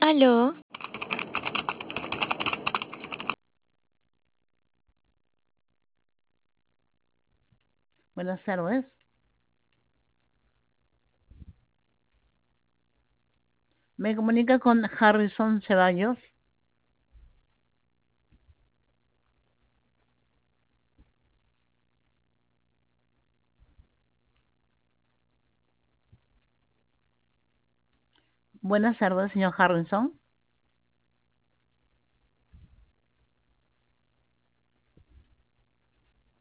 Aló, Buenas tardes. Me comunica con Harrison Ceballos. Buenas tardes, señor Harrison.